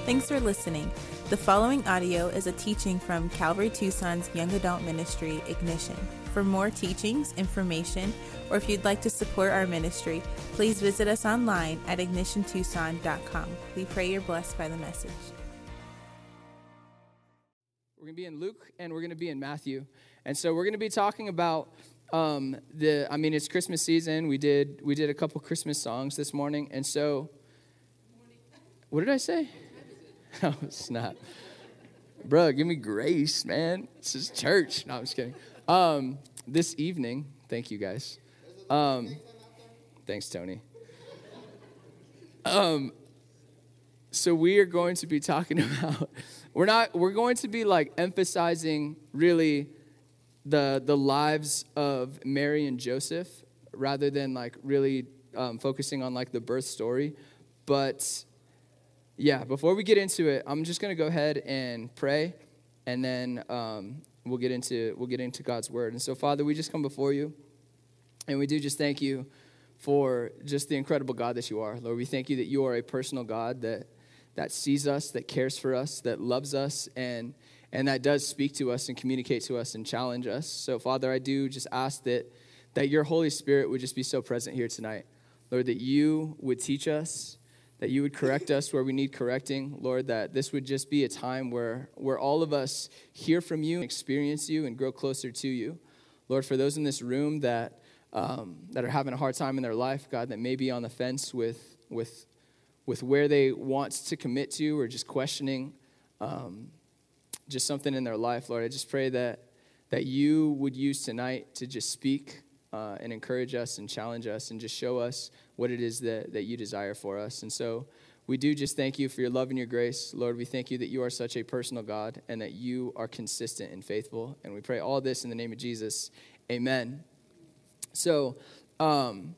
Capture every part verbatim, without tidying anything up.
Thanks for listening. The following audio is a teaching from Calvary Tucson's Young Adult Ministry, Ignition. For more teachings, information, or if you'd like to support our ministry, please visit us online at ignition tucson dot com. We pray you're blessed by the message. We're going to be in Luke and we're going to be in Matthew. And so we're going to be talking about um, the, I mean, it's Christmas season. We did we did a couple Christmas songs this morning. And so, what did I say? Oh, snap. Bro, give me grace, man. This is church. No, I'm just kidding. Um, this evening, thank you guys. Um, thanks, Tony. Um, so we are going to be talking about, we're not, we're going to be like emphasizing really the the lives of Mary and Joseph rather than like really um, focusing on like the birth story. But yeah, before we get into it, I'm just going to go ahead and pray, and then um, we'll get into we'll get into God's word. And so, Father, we just come before you, and we do just thank you for just the incredible God that you are. Lord, we thank you that you are a personal God that that sees us, that cares for us, that loves us, and and that does speak to us and communicate to us and challenge us. So, Father, I do just ask that that your Holy Spirit would just be so present here tonight. Lord, that you would teach us, that you would correct us where we need correcting. Lord, that this would just be a time where, where all of us hear from you, experience you, and grow closer to you. Lord, for those in this room that um, that are having a hard time in their life, God, that may be on the fence with with with where they want to commit to or just questioning um, just something in their life, Lord, I just pray that that you would use tonight to just speak uh, and encourage us and challenge us and just show us what it is that, that you desire for us. And so we do just thank you for your love and your grace. Lord, we thank you that you are such a personal God and that you are consistent and faithful. And we pray all this in the name of Jesus. Amen. So um,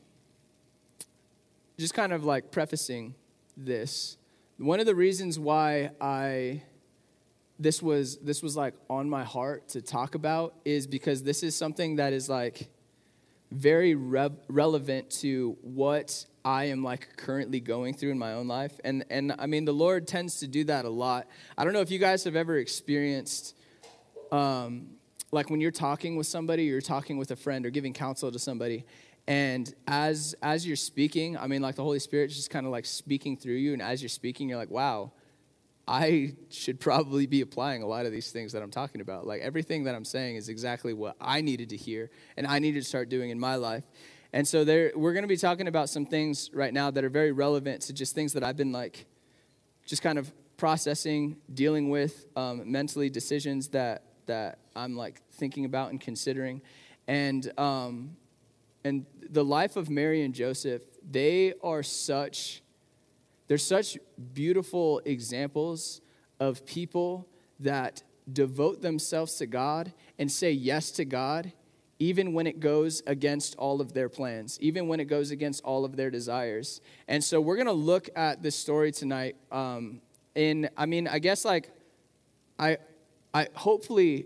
just kind of like prefacing this, one of the reasons why I this was this was like on my heart to talk about is because this is something that is like very re- relevant to what I am like currently going through in my own life. And and I mean, the Lord tends to do that a lot. I don't know if you guys have ever experienced, um, like when you're talking with somebody, or you're talking with a friend or giving counsel to somebody, and as as you're speaking, I mean, like the Holy Spirit is just kind of like speaking through you, and as you're speaking, you're like, wow, I should probably be applying a lot of these things that I'm talking about. Like everything that I'm saying is exactly what I needed to hear and I needed to start doing in my life. And so there, we're going to be talking about some things right now that are very relevant to just things that I've been like just kind of processing, dealing with um, mentally, decisions that that I'm like thinking about and considering. And um, and the life of Mary and Joseph, they are such... They're such beautiful examples of people that devote themselves to God and say yes to God, even when it goes against all of their plans, even when it goes against all of their desires. And so we're going to look at this story tonight. Um, in, I mean, I guess like, I, I hopefully,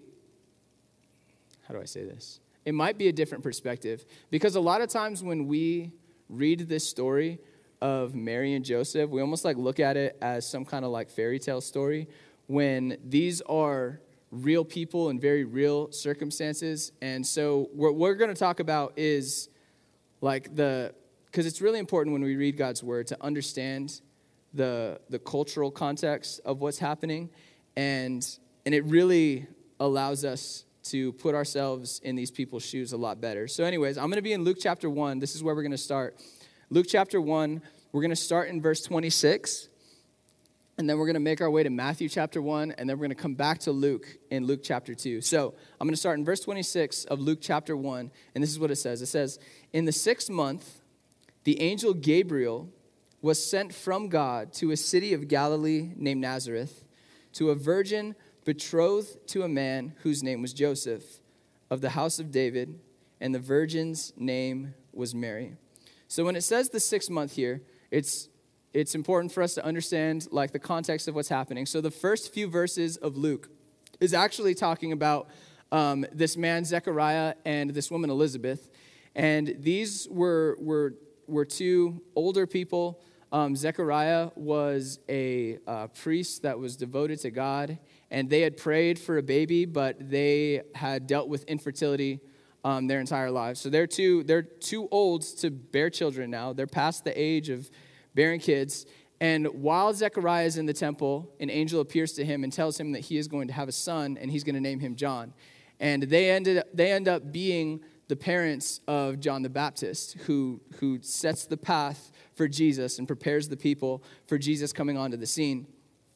how do I say this? It might be a different perspective, because a lot of times when we read this story of Mary and Joseph, we almost like look at it as some kind of like fairy tale story, when these are real people and very real circumstances. And so what we're going to talk about is like the, because it's really important when we read God's word to understand the the cultural context of what's happening, and and it really allows us to put ourselves in these people's shoes a lot better. So anyways, I'm going to be in Luke chapter one. This is where we're going to start. Luke chapter one, we're going to start in verse twenty-six, and then we're going to make our way to Matthew chapter one, and then we're going to come back to Luke in Luke chapter two. So I'm going to start in verse twenty-six of Luke chapter one, and this is what it says. It says, "In the sixth month, the angel Gabriel was sent from God to a city of Galilee named Nazareth, to a virgin betrothed to a man whose name was Joseph, of the house of David, and the virgin's name was Mary." So when it says the sixth month here, it's it's important for us to understand like the context of what's happening. So the first few verses of Luke is actually talking about um, this man Zechariah and this woman Elizabeth, and these were were were two older people Um, Zechariah was a uh, priest that was devoted to God, and they had prayed for a baby, but they had dealt with infertility um, their entire lives. So they're too they're too old to bear children now. They're past the age of bearing kids. And while Zechariah is in the temple, an angel appears to him and tells him that he is going to have a son, and he's going to name him John. And they ended they end up being the parents of John the Baptist, who who sets the path for Jesus and prepares the people for Jesus coming onto the scene.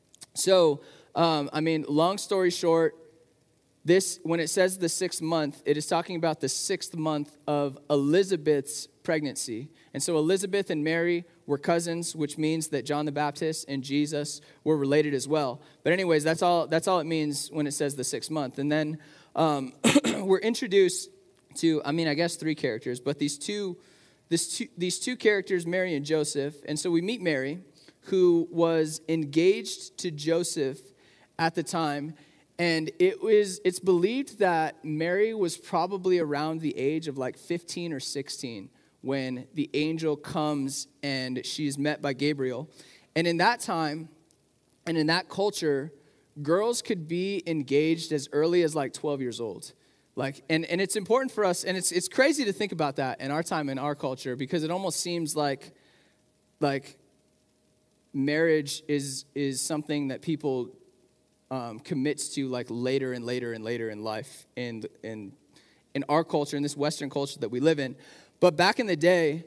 So, um, I mean, long story short, this when it says the sixth month, it is talking about the sixth month of Elizabeth's pregnancy. And so Elizabeth and Mary were cousins, which means that John the Baptist and Jesus were related as well. But anyways, that's all that's all it means when it says the sixth month. And then um, we're introduced to, I mean, I guess three characters, but these two, this two, these two characters, Mary and Joseph. And so we meet Mary, who was engaged to Joseph at the time. And it was, it's believed that Mary was probably around the age of like fifteen or sixteen when the angel comes and she's met by Gabriel. And in that time, and in that culture, girls could be engaged as early as like twelve years old. Like, and, and it's important for us, and it's it's crazy to think about that in our time, in our culture, because it almost seems like, like marriage is is something that people um, commits to like later and later and later in life in in in our culture, in this Western culture that we live in. But back in the day,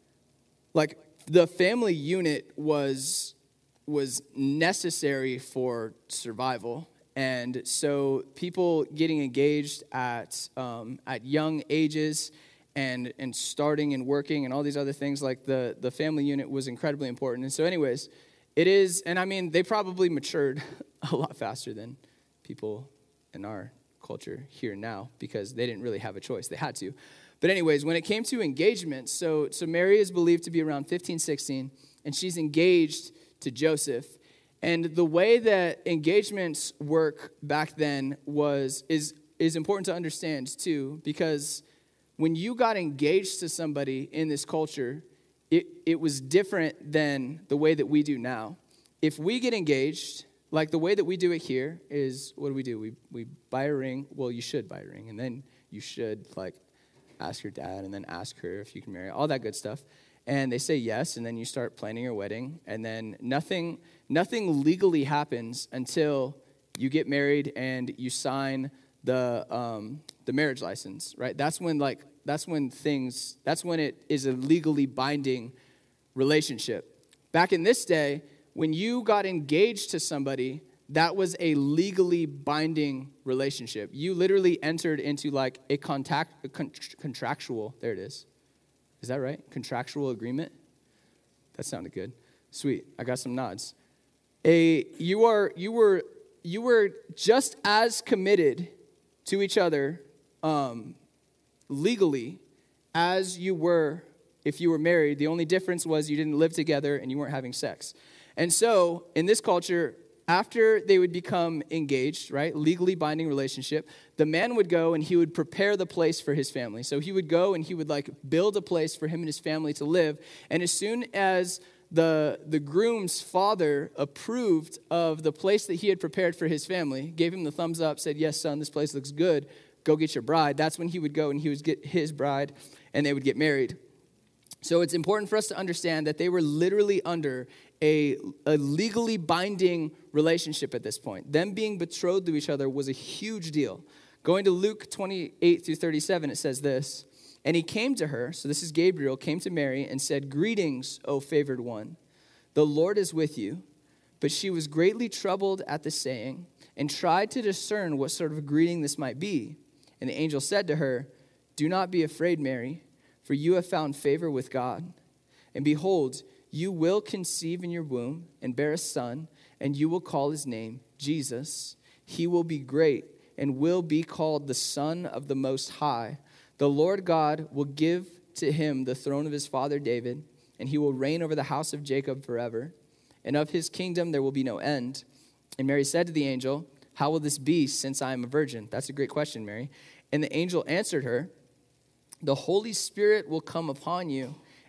like the family unit was was necessary for survival. And so people getting engaged at um, at young ages and and starting and working and all these other things, like the, the family unit was incredibly important. And so anyways, it is, and I mean, they probably matured a lot faster than people in our culture here now because they didn't really have a choice. They had to. But anyways, when it came to engagement, so, so Mary is believed to be around fifteen, sixteen, and she's engaged to Joseph. And the way that engagements work back then was is is important to understand too, because when you got engaged to somebody in this culture, it, it was different than the way that we do now. If we get engaged, like the way that we do it here is, what do we do? We we buy a ring. Well, you should buy a ring, and then you should like ask your dad, and then ask her if you can marry, all that good stuff. And they say yes, and then you start planning your wedding, and then nothing nothing legally happens until you get married and you sign the um, the marriage license, right? That's when like that's when things that's when it is a legally binding relationship. Back in this day, when you got engaged to somebody, that was a legally binding relationship. You literally entered into like a contact a con- contractual. There it is. Is that right? Contractual agreement? That sounded good. Sweet. I got some nods. A you are you were you were just as committed to each other um, legally as you were if you were married. The only difference was you didn't live together and you weren't having sex. And so in this culture, after they would become engaged, right, legally binding relationship, the man would go and he would prepare the place for his family. So he would go and he would like build a place for him and his family to live. And as soon as the the groom's father approved of the place that he had prepared for his family, gave him the thumbs up, said, yes, son, this place looks good, go get your bride. That's when he would go and he would get his bride and they would get married. So it's important for us to understand that they were literally under a, a legally binding relationship at this point. Them being betrothed to each other was a huge deal. Going to Luke twenty-eight through thirty-seven, it says this, and he came to her, so this is Gabriel, came to Mary and said, greetings, O favored one, the Lord is with you. But she was greatly troubled at the saying and tried to discern what sort of greeting this might be. And the angel said to her, do not be afraid, Mary, for you have found favor with God. And behold, you will conceive in your womb and bear a son, and you will call his name Jesus. He will be great and will be called the Son of the Most High. The Lord God will give to him the throne of his father David, and he will reign over the house of Jacob forever. And of his kingdom there will be no end. And Mary said to the angel, how will this be since I am a virgin? That's a great question, Mary. And the angel answered her, the Holy Spirit will come upon you,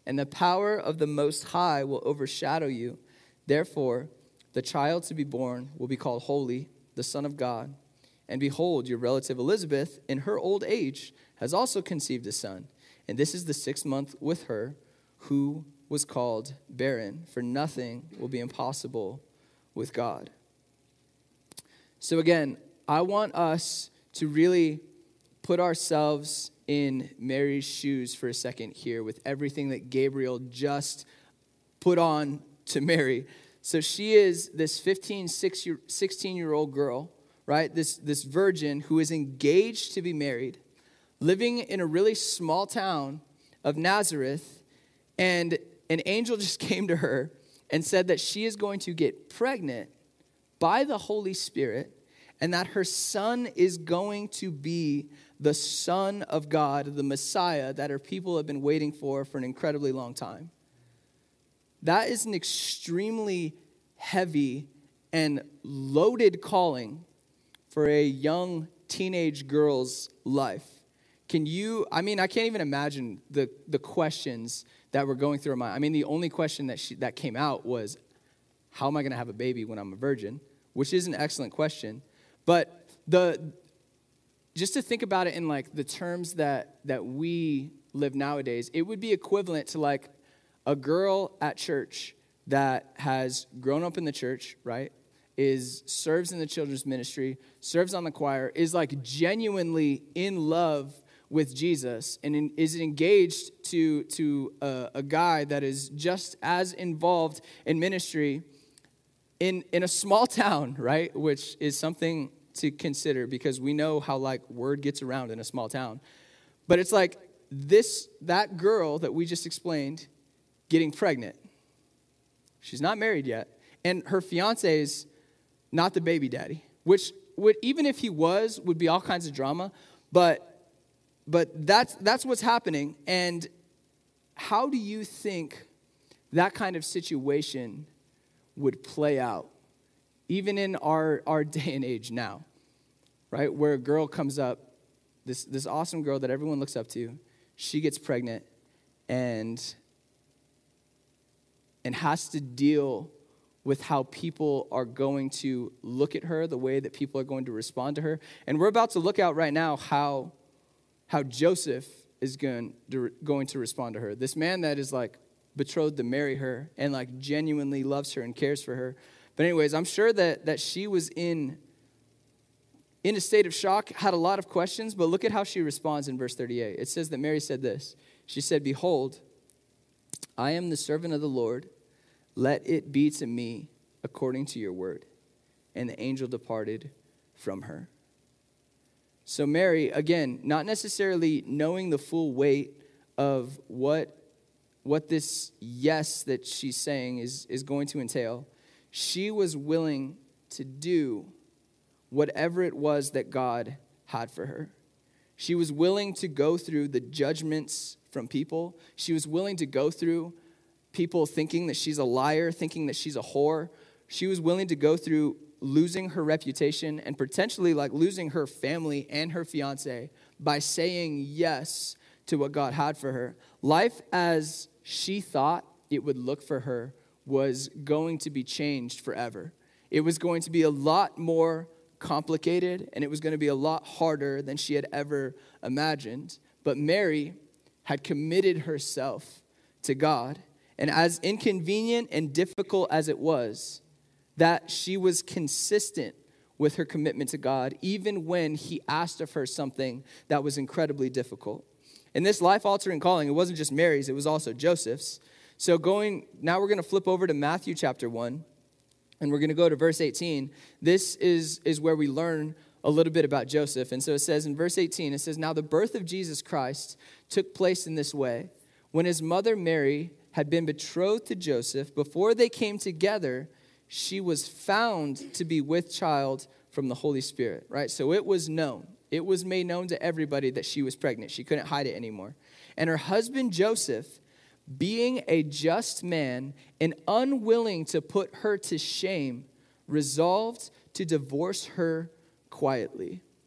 and the power of the Most High will overshadow you. Therefore, the child to be born will be called Holy, the Son of God. And behold, your relative Elizabeth, in her old age, has also conceived a son. And this is the sixth month with her, who was called barren, for nothing will be impossible with God. So again, I want us to really put ourselves in Mary's shoes for a second here with everything that Gabriel just put on to Mary. So she is this fifteen, sixteen-year-old girl, right? This, this virgin who is engaged to be married, living in a really small town of Nazareth, and an angel just came to her and said that she is going to get pregnant by the Holy Spirit, and that her son is going to be the Son of God, the Messiah that her people have been waiting for for an incredibly long time. That is an extremely heavy and loaded calling for a young teenage girl's life. Can you, I mean, I can't even imagine the, the questions that were going through her mind. I mean, the only question that she, that came out was, how am I going to have a baby when I'm a virgin? Which is an excellent question. But the just to think about it in like the terms that, that we live nowadays, it would be equivalent to like a girl at church that has grown up in the church, right? Is serves in the children's ministry, serves on the choir, is like genuinely in love with Jesus, and in, is engaged to, to a, a guy that is just as involved in ministry in, in a small town, right? Which is something to consider because we know how like word gets around in a small town. But it's like this, that girl that we just explained getting pregnant. She's not married yet. And her fiance is not the baby daddy, which would, even if he was, would be all kinds of drama. But but that's that's what's happening. And how do you think that kind of situation would play out, even in our, our day and age now, right? Where a girl comes up, this, this awesome girl that everyone looks up to, she gets pregnant and, and has to deal with how people are going to look at her, the way that people are going to respond to her. And we're about to look out right now how, how Joseph is going to, going to respond to her. This man that is like betrothed to marry her and like genuinely loves her and cares for her. But anyways, I'm sure that, that she was in, in a state of shock, had a lot of questions, but look at how she responds in verse thirty-eight. It says that Mary said this. She said, "Behold, I am the servant of the Lord. Let it be to me according to your word." And the angel departed from her. So Mary, again, not necessarily knowing the full weight of what, what this yes that she's saying is, is going to entail, she was willing to do whatever it was that God had for her. She was willing to go through the judgments from people. She was willing to go through people thinking that she's a liar, thinking that she's a whore. She was willing to go through losing her reputation and potentially like losing her family and her fiance by saying yes to what God had for her. Life as she thought it would look for her was going to be changed forever. It was going to be a lot more complicated, and it was going to be a lot harder than she had ever imagined. But Mary had committed herself to God. And as inconvenient and difficult as it was, that she was consistent with her commitment to God, even when he asked of her something that was incredibly difficult. In this life-altering calling, it wasn't just Mary's, it was also Joseph's. So going, now we're going to flip over to Matthew chapter one, and we're going to go to verse eighteen. This is, is where we learn a little bit about Joseph. And so it says in verse eighteen, it says, "Now the birth of Jesus Christ took place in this way. When his mother Mary had been betrothed to Joseph, before they came together, she was found to be with child from the Holy Spirit," right? So it was known. It was made known to everybody that she was pregnant. She couldn't hide it anymore. "And her husband Joseph, being a just man and unwilling to put her to shame, resolved to divorce her quietly."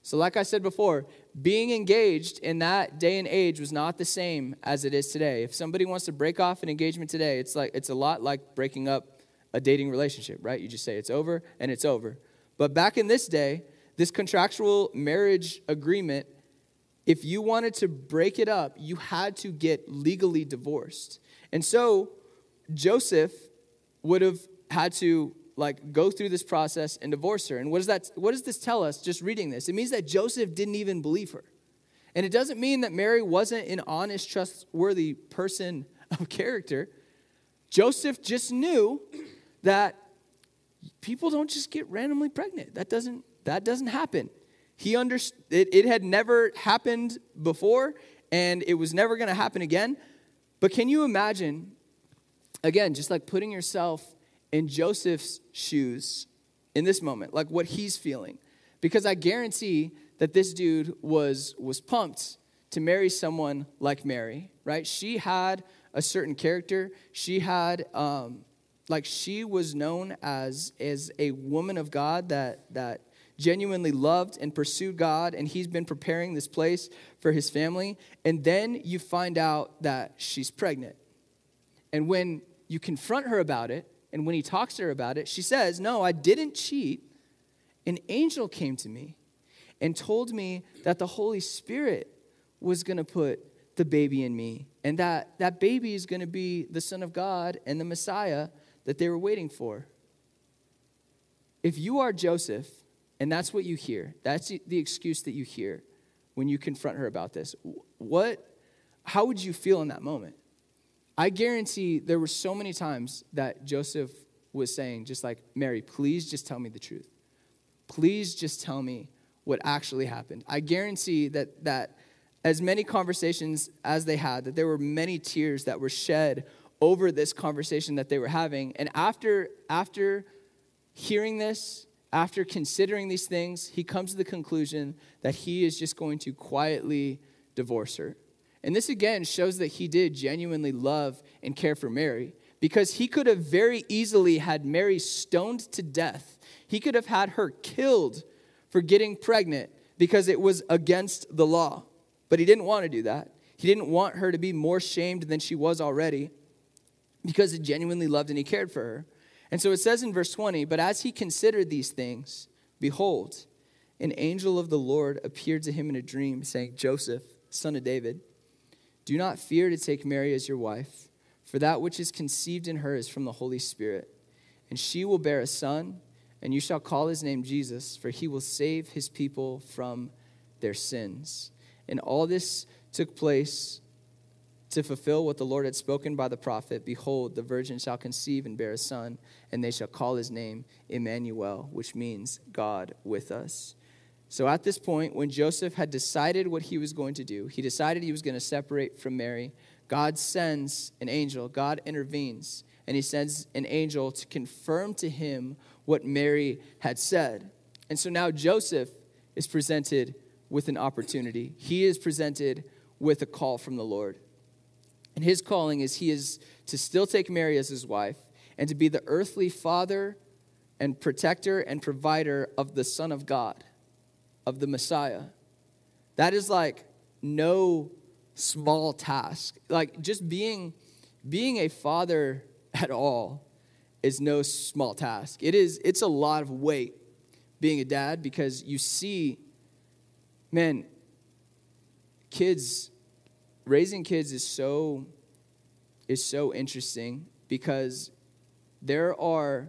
So like I said before, being engaged in that day and age was not the same as it is today. If somebody wants to break off an engagement today, it's like it's a lot like breaking up a dating relationship, right? You just say it's over and it's over. But back in this day, this contractual marriage agreement, if you wanted to break it up, you had to get legally divorced. And so Joseph would have had to like go through this process and divorce her. And what does that what does this tell us just reading this? It means that Joseph didn't even believe her. And it doesn't mean that Mary wasn't an honest, trustworthy person of character. Joseph just knew that people don't just get randomly pregnant. That doesn't that doesn't happen. He understood it, it had never happened before, and it was never going to happen again. But can you imagine, again, just like putting yourself in Joseph's shoes in this moment, like what he's feeling? Because I guarantee that this dude was was pumped to marry someone like Mary, right? She had a certain character. She had, um, like, she was known as as a woman of God that that genuinely loved and pursued God, and he's been preparing this place for his family. And then you find out that she's pregnant. And when you confront her about it, and when he talks to her about it, she says, no, I didn't cheat. An angel came to me and told me that the Holy Spirit was going to put the baby in me, and that that baby is going to be the Son of God and the Messiah that they were waiting for. If you are Joseph, and that's what you hear, that's the excuse that you hear when you confront her about this, what, how would you feel in that moment? I guarantee there were so many times that Joseph was saying, just like, Mary, please just tell me the truth. Please just tell me what actually happened. I guarantee that that as many conversations as they had, that there were many tears that were shed over this conversation that they were having. And after, after hearing this, after considering these things, he comes to the conclusion that he is just going to quietly divorce her. And this again shows that he did genuinely love and care for Mary, because he could have very easily had Mary stoned to death. He could have had her killed for getting pregnant because it was against the law. But he didn't want to do that. He didn't want her to be more shamed than she was already, because he genuinely loved and he cared for her. And so it says in verse twenty, but as he considered these things, behold, an angel of the Lord appeared to him in a dream, saying, Joseph, son of David, do not fear to take Mary as your wife, for that which is conceived in her is from the Holy Spirit. And she will bear a son, and you shall call his name Jesus, for he will save his people from their sins. And all this took place to fulfill what the Lord had spoken by the prophet. Behold, the virgin shall conceive and bear a son, and they shall call his name Emmanuel, which means God with us. So at this point, when Joseph had decided what he was going to do, he decided he was going to separate from Mary. God sends an angel. God intervenes, and he sends an angel to confirm to him what Mary had said. And so now Joseph is presented with an opportunity. He is presented with a call from the Lord. And his calling is he is to still take Mary as his wife and to be the earthly father and protector and provider of the Son of God, of the Messiah. That is like no small task. Like just being, being a father at all is no small task. It is, it's a lot of weight being a dad, because you see, man, kids, raising kids is so, is so interesting, because there are,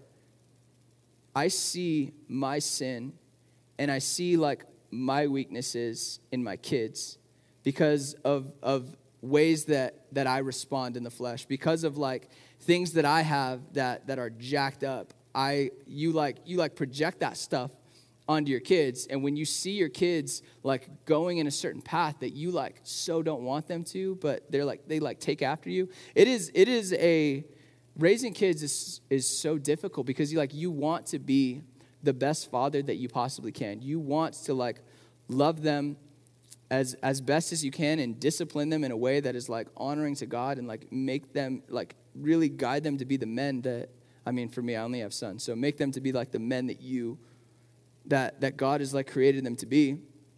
I see my sin and I see like my weaknesses in my kids because of of ways that, that I respond in the flesh, because of like things that I have that, that are jacked up. I you like you like project that stuff onto your kids, and when you see your kids like going in a certain path that you like so don't want them to, but they're like they like take after you. It is it is a raising kids is is so difficult, because you like you want to be the best father that you possibly can. You want to like love them as as best as you can and discipline them in a way that is like honoring to God, and like make them like really guide them to be the men that, I mean, for me, I only have sons, so make them to be like the men that you that that God has like created them to be.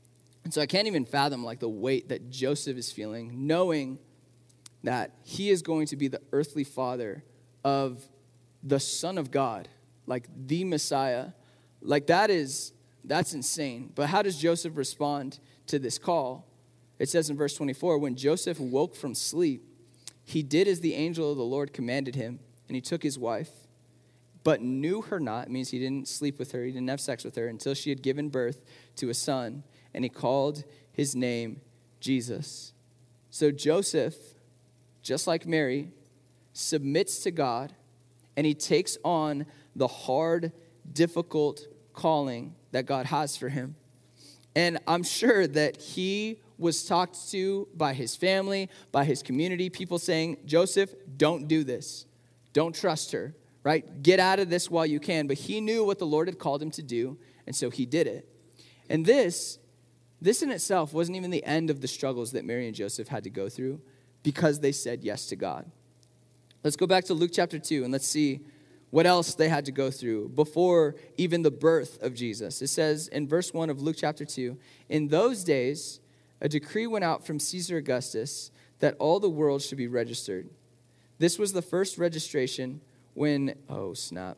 And so I can't even fathom like the weight that Joseph is feeling, knowing that he is going to be the earthly father of the Son of God, like the Messiah. Like that is, that's insane. But how does Joseph respond to this call? It says in verse twenty-four, when Joseph woke from sleep, he did as the angel of the Lord commanded him, and he took his wife, but knew her not. It means he didn't sleep with her, he didn't have sex with her until she had given birth to a son, and he called his name Jesus. So Joseph, just like Mary, submits to God, and he takes on the hard, difficult calling that God has for him. And I'm sure that he was talked to by his family, by his community, people saying, Joseph, don't do this. Don't trust her, right? Get out of this while you can. But he knew what the Lord had called him to do, and so he did it. And this, this in itself wasn't even the end of the struggles that Mary and Joseph had to go through because they said yes to God. Let's go back to Luke chapter two, and let's see what else they had to go through before even the birth of Jesus. It says in verse one of Luke chapter two, in those days, a decree went out from Caesar Augustus that all the world should be registered. This was the first registration when, oh snap,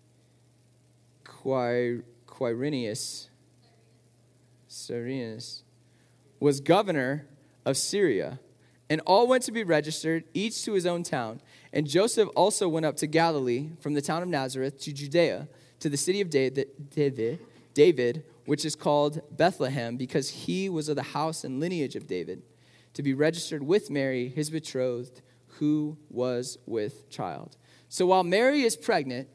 Quir- Quirinius, Cyrenius was governor of Syria, and all went to be registered, each to his own town. And Joseph also went up to Galilee from the town of Nazareth to Judea, to the city of David, David, David, which is called Bethlehem, because he was of the house and lineage of David, to be registered with Mary, his betrothed, who was with child. So while Mary is pregnant,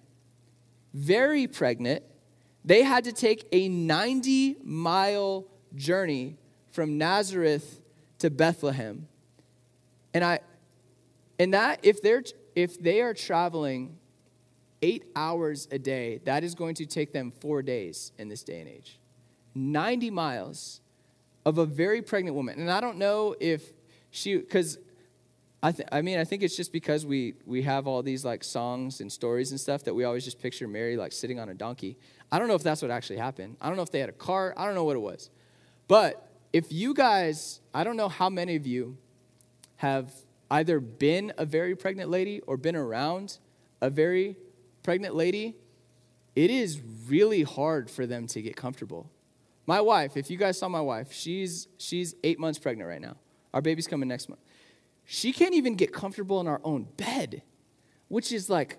very pregnant, they had to take a ninety-mile journey from Nazareth to Bethlehem. And I, and that if they're if they are traveling eight hours a day, that is going to take them four days in this day and age. ninety miles of a very pregnant woman. And I don't know if she, because I th- I mean, I think it's just because we we have all these like songs and stories and stuff that we always just picture Mary like sitting on a donkey. I don't know if that's what actually happened. I don't know if they had a car. I don't know what it was. But if you guys, I don't know how many of you have either been a very pregnant lady or been around a very pregnant lady. It is really hard for them to get comfortable. My wife, if you guys saw my wife, she's she's eight months pregnant right now. Our baby's coming next month. She can't even get comfortable in our own bed, which is like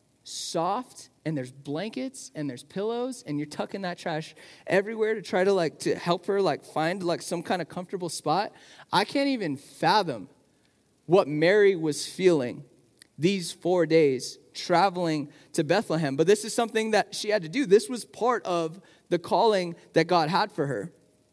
soft, and there's blankets and there's pillows, and you're tucking that trash everywhere to try to like to help her like find like some kind of comfortable spot. I can't even fathom what Mary was feeling these four days traveling to Bethlehem. But this is something that she had to do. This was part of the calling that God had for her.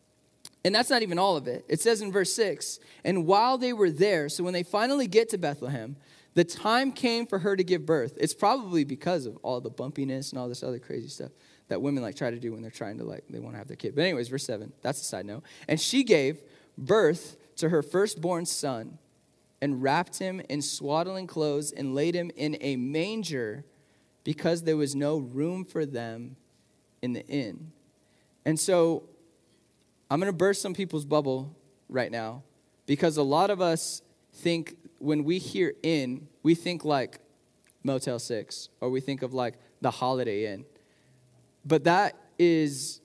And that's not even all of it. It says in verse six, and while they were there, so when they finally get to Bethlehem, the time came for her to give birth. It's probably because of all the bumpiness and all this other crazy stuff that women like try to do when they're trying to like, they want to have their kid. But anyways, verse seven, that's a side note. And she gave birth to her firstborn son and wrapped him in swaddling clothes and laid him in a manger because there was no room for them in the inn. And so I'm going to burst some people's bubble right now because a lot of us think when we hear inn, we think like Motel six or we think of like the Holiday Inn. But that is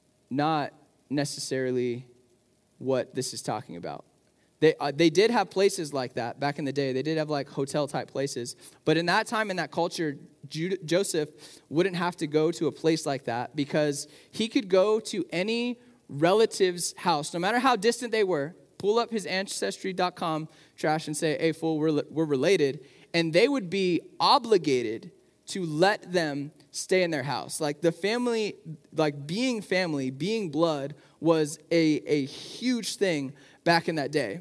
not necessarily what this is talking about. They uh, they did have places like that back in the day. They did have like hotel type places. But in that time, in that culture, Jude, Joseph wouldn't have to go to a place like that because he could go to any relative's house, no matter how distant they were, pull up his ancestry dot com trash and say, hey, fool, we're, we're related. And they would be obligated to let them stay in their house. Like the family, like being family, being blood was a, a huge thing back in that day.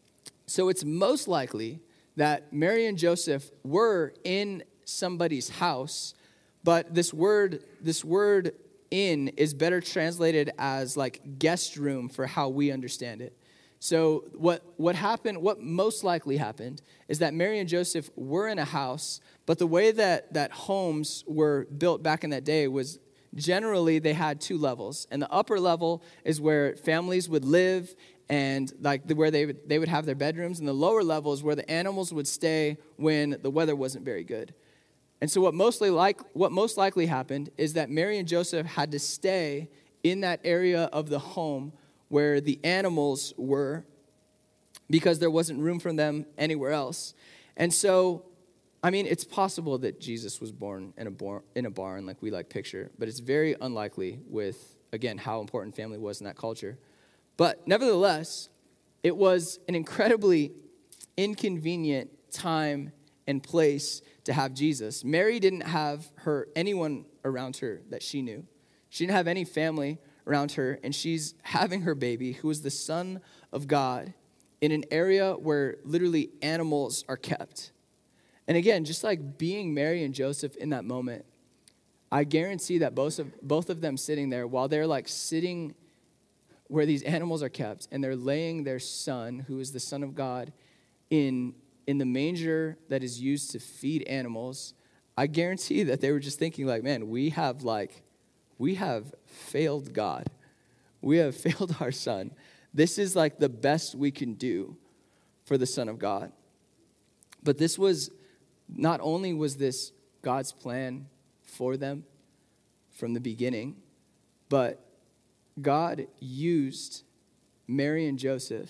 So it's most likely that Mary and Joseph were in somebody's house, but this word, this word inn is better translated as like guest room for how we understand it. So what, what happened, what most likely happened is that Mary and Joseph were in a house, but the way that, that homes were built back in that day was generally they had two levels. And the upper level is where families would live and like the, where they would, they would have their bedrooms. And the lower level is where the animals would stay when the weather wasn't very good. And so what mostly like what most likely happened is that Mary and Joseph had to stay in that area of the home where the animals were because there wasn't room for them anywhere else. And so, I mean, it's possible that Jesus was born in a, bar, in a barn like we like picture, but it's very unlikely with, again, how important family was in that culture. But nevertheless, it was an incredibly inconvenient time and place to have Jesus. Mary didn't have her anyone around her that she knew. She didn't have any family around her, and she's having her baby, who is the Son of God, in an area where literally animals are kept. And again, just like being Mary and Joseph in that moment, I guarantee that both of, both of them sitting there, while they're like sitting where these animals are kept, and they're laying their son, who is the Son of God, in, in the manger that is used to feed animals, I guarantee that they were just thinking like, man, we have like, we have failed God. We have failed our son. This is like the best we can do for the Son of God. But this was, not only was this God's plan for them from the beginning, but God used Mary and Joseph.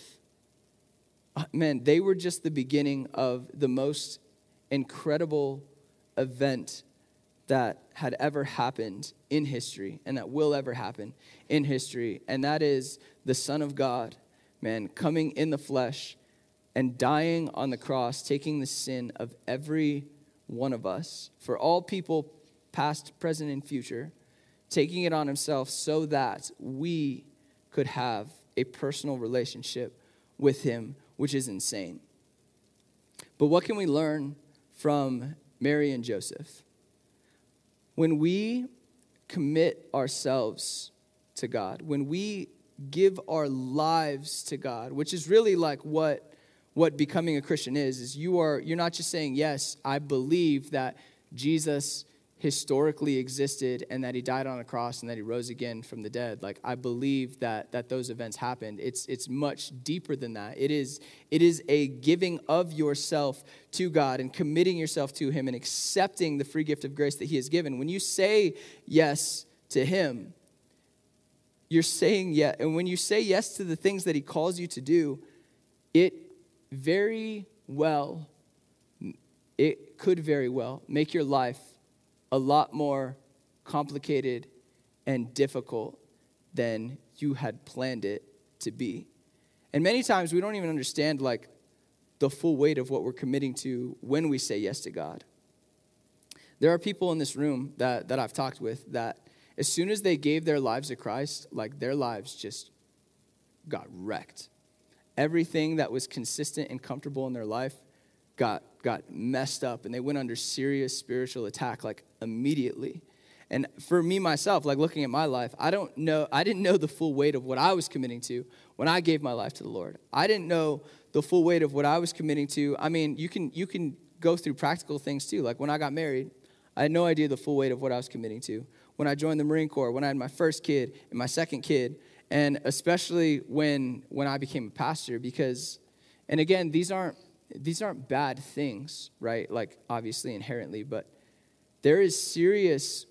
Man, they were just the beginning of the most incredible event that had ever happened in history and that will ever happen in history. And that is the Son of God, man, coming in the flesh and dying on the cross, taking the sin of every one of us for all people, past, present, and future, taking it on himself so that we could have a personal relationship with him, which is insane. But what can we learn from Mary and Joseph? When we commit ourselves to God, when we give our lives to God, which is really like what what becoming a Christian is, is you are, you're not just saying, yes, I believe that Jesus historically existed and that he died on a cross and that he rose again from the dead. Like, I believe that that those events happened. It's it's much deeper than that. It is it is a giving of yourself to God and committing yourself to him and accepting the free gift of grace that he has given. When you say yes to him, you're saying yes. And when you say yes to the things that he calls you to do, it very well, it could very well make your life a lot more complicated and difficult than you had planned it to be. And many times we don't even understand like the full weight of what we're committing to when we say yes to God. There are people in this room that, that I've talked with that as soon as they gave their lives to Christ, like their lives just got wrecked. Everything that was consistent and comfortable in their life got got messed up, and they went under serious spiritual attack like immediately. And for me myself, like looking at my life, I don't know, I didn't know the full weight of what I was committing to when I gave my life to the Lord. I didn't know the full weight of what I was committing to. I mean, you can you can go through practical things too. Like when I got married, I had no idea the full weight of what I was committing to. When I joined the Marine Corps, when I had my first kid and my second kid, and especially when when I became a pastor, because, and again, these aren't these aren't bad things, right? Like obviously inherently, but there is serious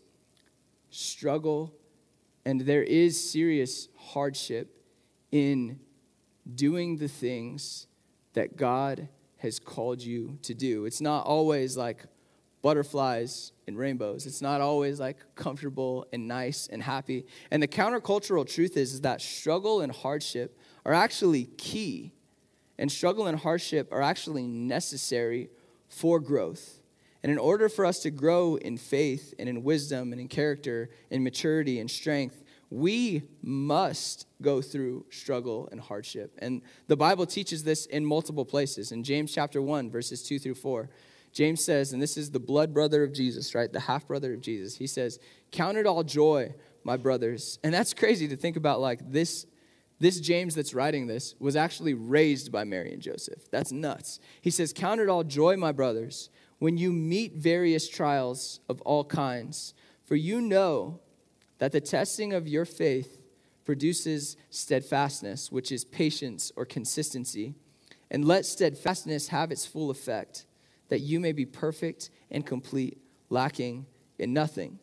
struggle and there is serious hardship in doing the things that God has called you to do. It's not always like butterflies and rainbows. It's not always like comfortable and nice and happy. And the countercultural truth is, is that struggle and hardship are actually key. And struggle and hardship are actually necessary for growth. And in order for us to grow in faith and in wisdom and in character and maturity and strength, we must go through struggle and hardship. And the Bible teaches this in multiple places. In James chapter one, verses two through four, James says, and this is the blood brother of Jesus, right? The half brother of Jesus. He says, "Count it all joy, my brothers." And that's crazy to think about, like this, this James that's writing this was actually raised by Mary and Joseph. That's nuts. He says, "Count it all joy, my brothers, when you meet various trials of all kinds, for you know that the testing of your faith produces steadfastness, which is patience or consistency. And let steadfastness have its full effect, that you may be perfect and complete, lacking in nothing.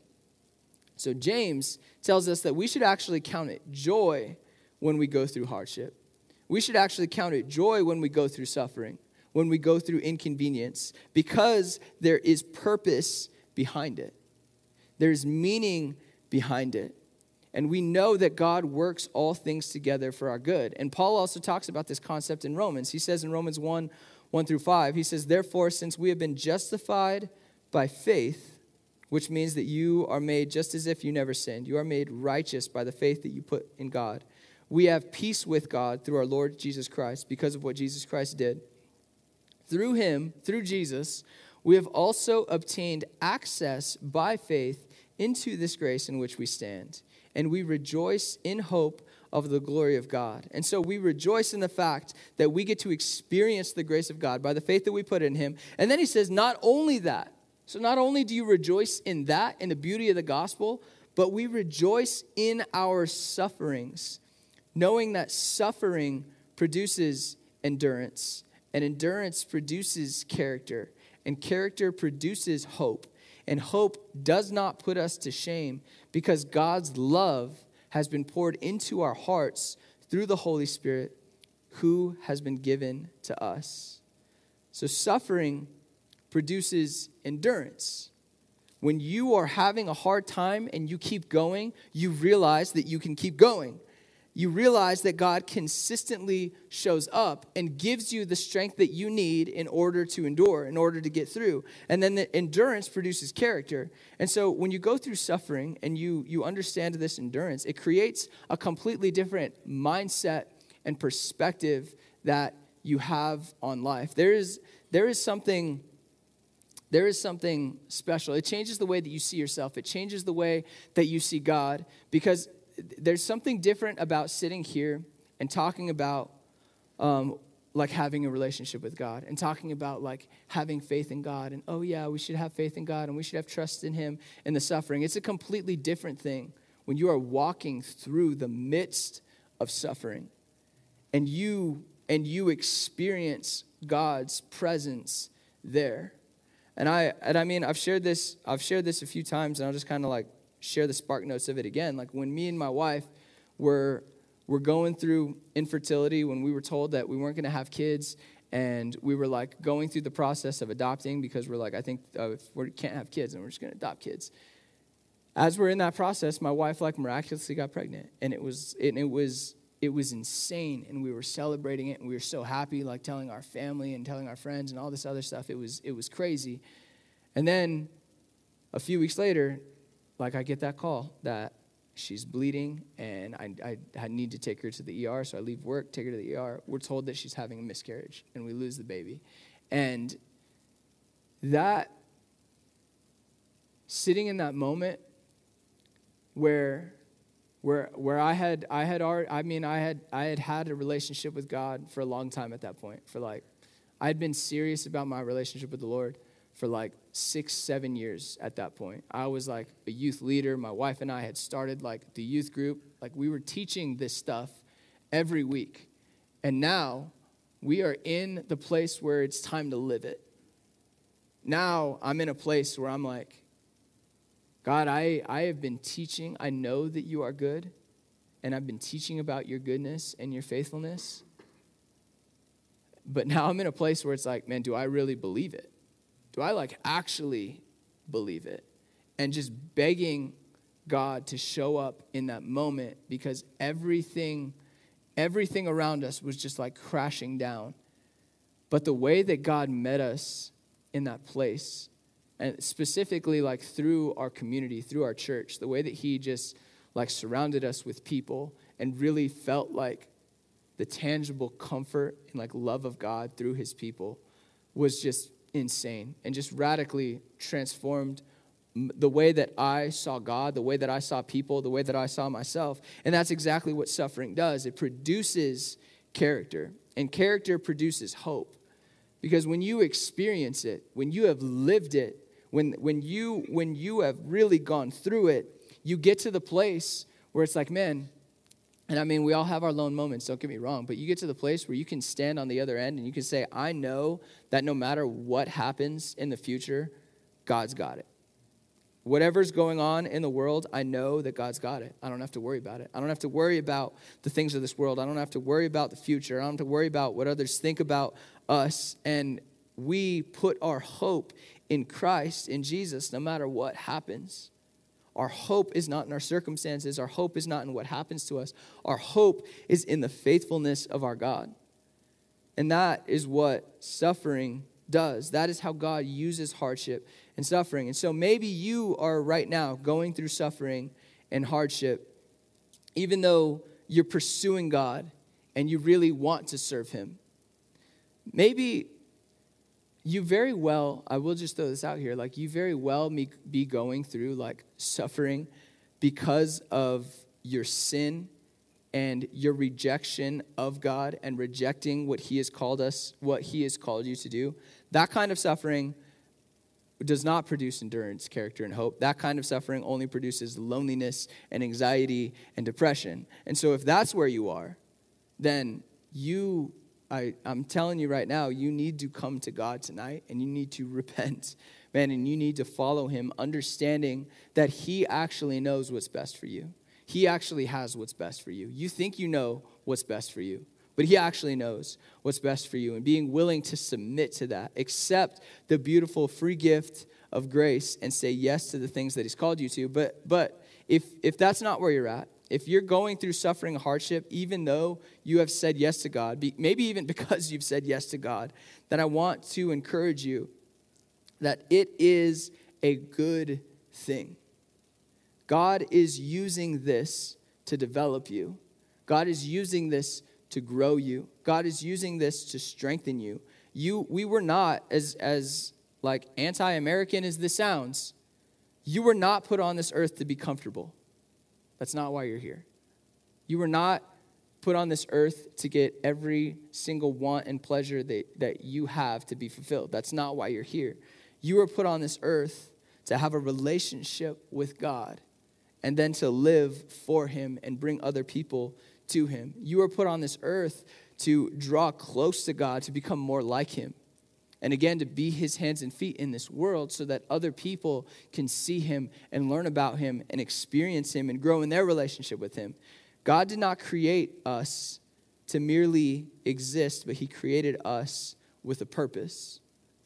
So James tells us that we should actually count it joy when we go through hardship. We should actually count it joy when we go through suffering, when we go through inconvenience, because there is purpose behind it. There's meaning behind it. And we know that God works all things together for our good. And Paul also talks about this concept in Romans. He says in Romans one, one through five, he says, therefore, since we have been justified by faith, which means that you are made just as if you never sinned. You are made righteous by the faith that you put in God. We have peace with God through our Lord Jesus Christ because of what Jesus Christ did. Through him, through Jesus, we have also obtained access by faith into this grace in which we stand. And we rejoice in hope of the glory of God. And so we rejoice in the fact that we get to experience the grace of God by the faith that we put in him. And then he says, not only that, so not only do you rejoice in that, in the beauty of the gospel, but we rejoice in our sufferings, knowing that suffering produces endurance, and endurance produces character, and character produces hope. And hope does not put us to shame because God's love has been poured into our hearts through the Holy Spirit who has been given to us. So suffering produces endurance. When you are having a hard time and you keep going, you realize that you can keep going. You realize that God consistently shows up and gives you the strength that you need in order to endure, in order to get through. And then the endurance produces character. And so when you go through suffering and you, you understand this endurance, it creates a completely different mindset and perspective that you have on life. There is, there is something... There is something special. It changes the way that you see yourself. It changes the way that you see God, because there's something different about sitting here and talking about um, like having a relationship with God and talking about like having faith in God and, oh yeah, we should have faith in God and we should have trust in him in the suffering. It's a completely different thing when you are walking through the midst of suffering and you and you experience God's presence there. And I and I mean, I've shared this, I've shared this a few times, and I'll just kind of like share the spark notes of it again. Like when me and my wife were were going through infertility, when we were told that we weren't going to have kids, and we were like going through the process of adopting because we're like, I think uh, if we can't have kids, and we're just going to adopt kids. As we're in that process, my wife like miraculously got pregnant, and it was it, it was it was insane, and we were celebrating it, and we were so happy, like telling our family and telling our friends and all this other stuff. It was it was crazy. And then a few weeks later, like I get that call that she's bleeding, and I, I, I need to take her to the E R, so I leave work, take her to the E R. We're told that she's having a miscarriage, and we lose the baby. And that, sitting in that moment where where where I had I had already, I mean I had I had had a relationship with God for a long time at that point. For like I had been serious about my relationship with the Lord for like six, seven years at that point. I was like a youth leader. My wife and I had started like the youth group. Like we were teaching this stuff every week. And now we are in the place where it's time to live it. Now I'm in a place where I'm like, God, I, I have been teaching. I know that you are good, and I've been teaching about your goodness and your faithfulness. But now I'm in a place where it's like, man, do I really believe it? Do I like actually believe it? And just begging God to show up in that moment, because everything, everything around us was just like crashing down. But the way that God met us in that place, and specifically like through our community, through our church, the way that he just like surrounded us with people and really felt like the tangible comfort and like love of God through his people was just insane and just radically transformed the way that I saw God, the way that I saw people, the way that I saw myself. And that's exactly what suffering does. It produces character, and character produces hope. Because when you experience it, when you have lived it, when when you when you have really gone through it, you get to the place where it's like, man, and I mean, we all have our lone moments, don't get me wrong, but you get to the place where you can stand on the other end and you can say, I know that no matter what happens in the future, God's got it. Whatever's going on in the world, I know that God's got it. I don't have to worry about it. I don't have to worry about the things of this world. I don't have to worry about the future. I don't have to worry about what others think about us. And we put our hope in Christ, in Jesus, no matter what happens. Our hope is not in our circumstances. Our hope is not in what happens to us. Our hope is in the faithfulness of our God. And that is what suffering does. That is how God uses hardship and suffering. And so maybe you are right now going through suffering and hardship, even though you're pursuing God and you really want to serve him. Maybe you very well, I will just throw this out here, like you very well may be going through like suffering because of your sin and your rejection of God and rejecting what he has called us, what he has called you to do. That kind of suffering does not produce endurance, character, and hope. That kind of suffering only produces loneliness and anxiety and depression. And so if that's where you are, then you, I, I'm telling you right now, you need to come to God tonight and you need to repent, man, and you need to follow him, understanding that he actually knows what's best for you. He actually has what's best for you. You think you know what's best for you, but he actually knows what's best for you. And being willing to submit to that, accept the beautiful free gift of grace and say yes to the things that he's called you to. But but if if that's not where you're at, if you're going through suffering and hardship, even though you have said yes to God, maybe even because you've said yes to God, then I want to encourage you that it is a good thing. God is using this to develop you. God is using this to grow you. God is using this to strengthen you. You, we were not, as, as like anti-American as this sounds, you were not put on this earth to be comfortable. That's not why you're here. You were not put on this earth to get every single want and pleasure that, that you have to be fulfilled. That's not why you're here. You were put on this earth to have a relationship with God and then to live for him and bring other people to him. You were put on this earth to draw close to God, to become more like him. And again, to be his hands and feet in this world so that other people can see him and learn about him and experience him and grow in their relationship with him. God did not create us to merely exist, but he created us with a purpose.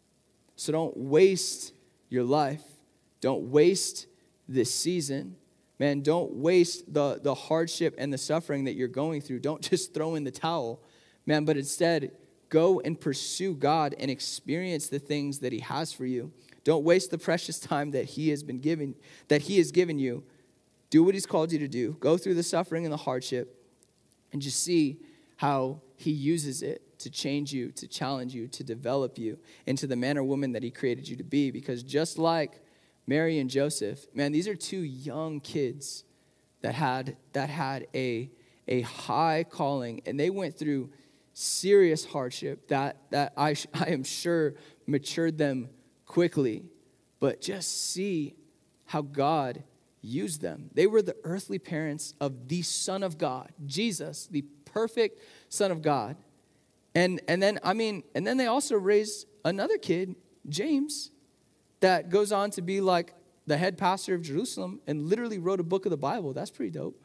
So don't waste your life. Don't waste this season. Man, don't waste the, the hardship and the suffering that you're going through. Don't just throw in the towel, man, but instead go and pursue God and experience the things that he has for you. Don't waste the precious time that he has been given, that he has given you. Do what he's called you to do. Go through the suffering and the hardship and just see how he uses it to change you, to challenge you, to develop you into the man or woman that he created you to be. Because just like Mary and Joseph, man, these are two young kids that had that had a, a high calling, and they went through serious hardship that, that I, I am sure matured them quickly. But just see how God used them. They were the earthly parents of the Son of God, Jesus, the perfect Son of God. And, and then, I mean, and then they also raised another kid, James, that goes on to be like the head pastor of Jerusalem and literally wrote a book of the Bible. That's pretty dope.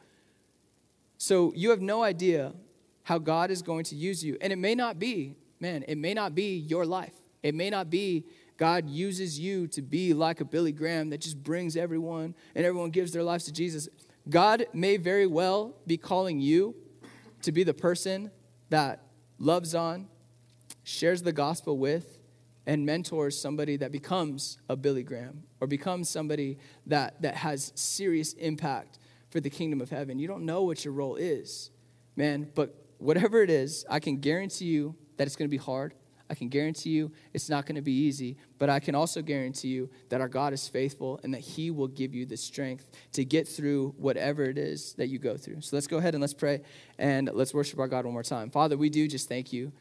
So you have no idea how God is going to use you. And it may not be, man, it may not be your life. It may not be God uses you to be like a Billy Graham that just brings everyone and everyone gives their lives to Jesus. God may very well be calling you to be the person that loves on, shares the gospel with, and mentors somebody that becomes a Billy Graham or becomes somebody that, that has serious impact for the kingdom of heaven. You don't know what your role is, man, but whatever it is, I can guarantee you that it's going to be hard. I can guarantee you it's not going to be easy, but I can also guarantee you that our God is faithful and that he will give you the strength to get through whatever it is that you go through. So let's go ahead and let's pray and let's worship our God one more time. Father, we do just thank you.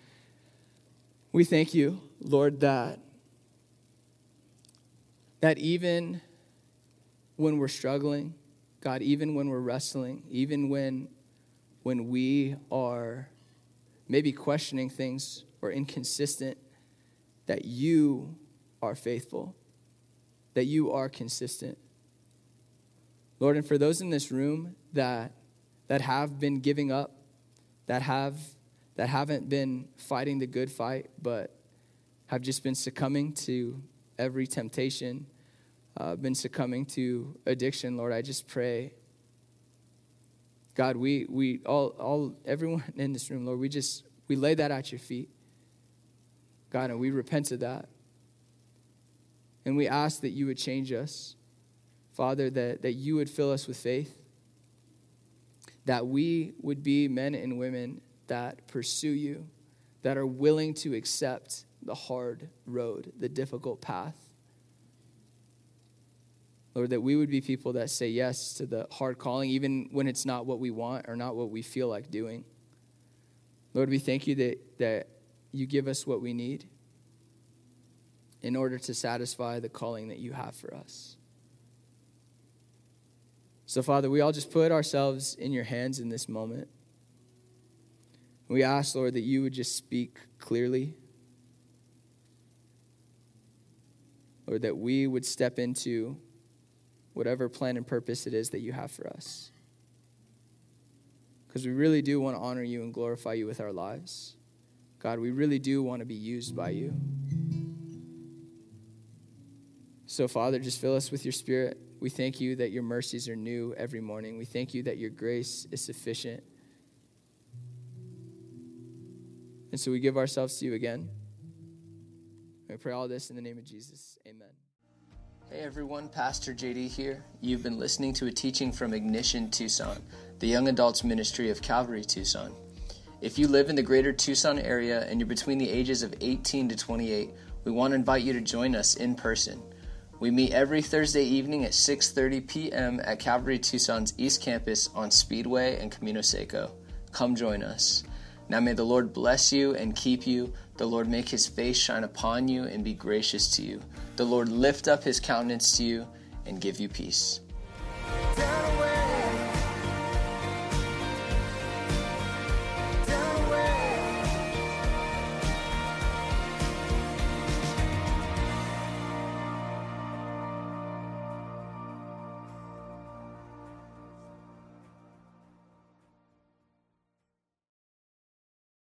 We thank you, Lord, that, that even when we're struggling, God, even when we're wrestling, even when, when we are maybe questioning things or inconsistent, that you are faithful, that you are consistent. Lord, and for those in this room that that have been giving up, that have that haven't been fighting the good fight, but have just been succumbing to every temptation, uh, been succumbing to addiction, Lord, I just pray, God, we we all all everyone in this room, Lord, we just we lay that at your feet, God, and we repent of that, and we ask that you would change us, Father, that that you would fill us with faith, that we would be men and women that pursue you, that are willing to accept the hard road, the difficult path. Lord, that we would be people that say yes to the hard calling, even when it's not what we want or not what we feel like doing. Lord, we thank you that, that you give us what we need in order to satisfy the calling that you have for us. So, Father, we all just put ourselves in your hands in this moment. We ask, Lord, that you would just speak clearly. Lord, that we would step into whatever plan and purpose it is that you have for us. Because we really do want to honor you and glorify you with our lives. God, we really do want to be used by you. So, Father, just fill us with your Spirit. We thank you that your mercies are new every morning. We thank you that your grace is sufficient. And so we give ourselves to you again. We pray all this in the name of Jesus. Amen. Hey everyone, Pastor J D here. You've been listening to a teaching from Ignition Tucson, the young adults ministry of Calvary Tucson. If you live in the greater Tucson area and you're between the ages of eighteen to twenty-eight, we want to invite you to join us in person. We meet every Thursday evening at six thirty p.m. at Calvary Tucson's East Campus on Speedway and Camino Seco. Come join us. Now may the Lord bless you and keep you. The Lord make his face shine upon you and be gracious to you. The Lord lift up his countenance to you and give you peace.